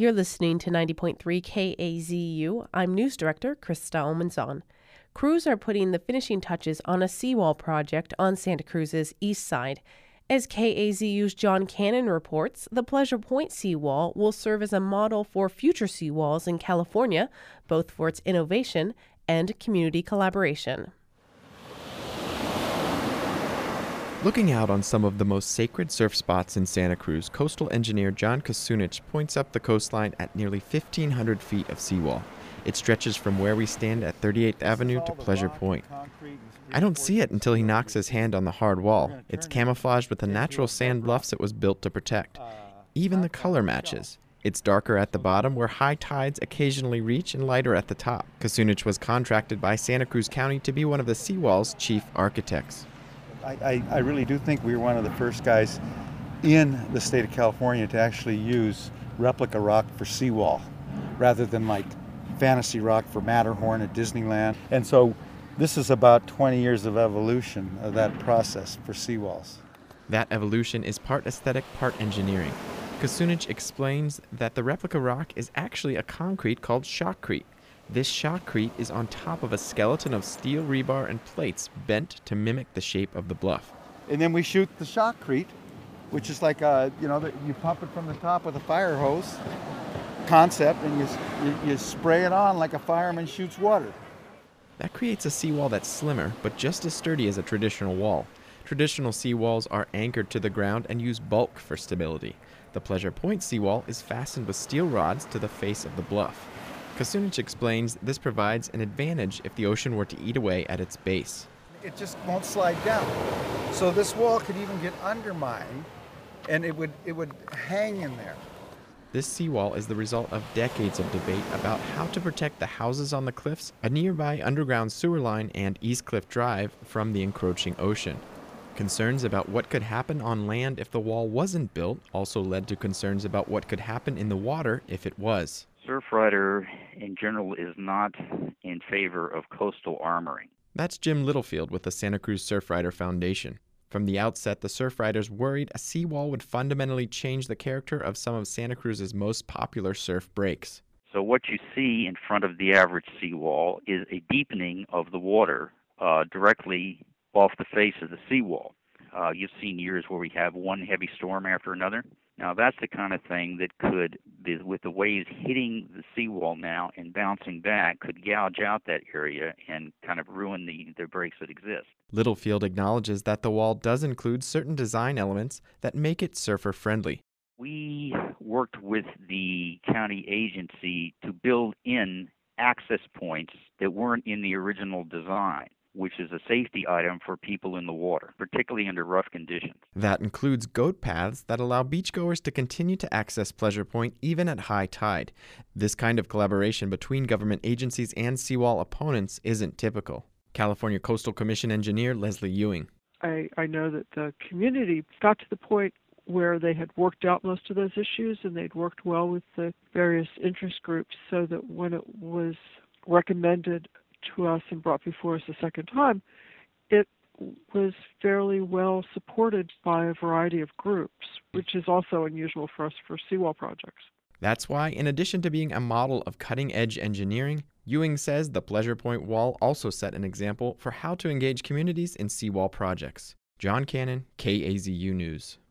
You're listening to 90.3 KAZU. I'm News Director Krista Omanzon. Crews are putting the finishing touches on a seawall project on Santa Cruz's east side. As KAZU's John Cannon reports, the Pleasure Point seawall will serve as a model for future seawalls in California, both for its innovation and community collaboration. Looking out on some of the most sacred surf spots in Santa Cruz, coastal engineer John Kasunich points up the coastline at nearly 1,500 feet of seawall. It stretches from where we stand at 38th Avenue to Pleasure Point. I don't see it until he knocks his hand on the hard wall. It's camouflaged with the natural sand bluffs it was built to protect. Even the color matches. It's darker at the bottom, where high tides occasionally reach, and lighter at the top. Kasunich was contracted by Santa Cruz County to be one of the seawall's chief architects. I really do think we were one of the first guys in the state of California to actually use replica rock for seawall rather than like fantasy rock for Matterhorn at Disneyland. And so this is about 20 years of evolution of that process for seawalls. That evolution is part aesthetic, part engineering. Kasunich explains that the replica rock is actually a concrete called shotcrete. This shotcrete is on top of a skeleton of steel rebar and plates bent to mimic the shape of the bluff. And then we shoot the shotcrete, which is like you pump it from the top with a fire hose concept, and you spray it on like a fireman shoots water. That creates a seawall that's slimmer, but just as sturdy as a traditional wall. Traditional seawalls are anchored to the ground and use bulk for stability. The Pleasure Point seawall is fastened with steel rods to the face of the bluff. Kasunich explains this provides an advantage if the ocean were to eat away at its base. It just won't slide down. So this wall could even get undermined, and it would hang in there. This seawall is the result of decades of debate about how to protect the houses on the cliffs, a nearby underground sewer line, and East Cliff Drive from the encroaching ocean. Concerns about what could happen on land if the wall wasn't built also led to concerns about what could happen in the water if it was. Surfrider, in general, is not in favor of coastal armoring. That's Jim Littlefield with the Santa Cruz Surfrider Foundation. From the outset, the Surfriders worried a seawall would fundamentally change the character of some of Santa Cruz's most popular surf breaks. So what you see in front of the average seawall is a deepening of the water directly off the face of the seawall. You've seen years where we have one heavy storm after another. Now, that's the kind of thing that could, with the waves hitting the seawall now and bouncing back, could gouge out that area and kind of ruin the breaks that exist. Littlefield acknowledges that the wall does include certain design elements that make it surfer-friendly. We worked with the county agency to build in access points that weren't in the original design, which is a safety item for people in the water, particularly under rough conditions. That includes goat paths that allow beachgoers to continue to access Pleasure Point even at high tide. This kind of collaboration between government agencies and seawall opponents isn't typical. California Coastal Commission engineer Leslie Ewing. I know that the community got to the point where they had worked out most of those issues, and they'd worked well with the various interest groups, so that when it was recommended to us and brought before us a second time, it was fairly well supported by a variety of groups, which is also unusual for us for seawall projects. That's why, in addition to being a model of cutting-edge engineering, Ewing says the Pleasure Point wall also set an example for how to engage communities in seawall projects. John Cannon, KAZU News.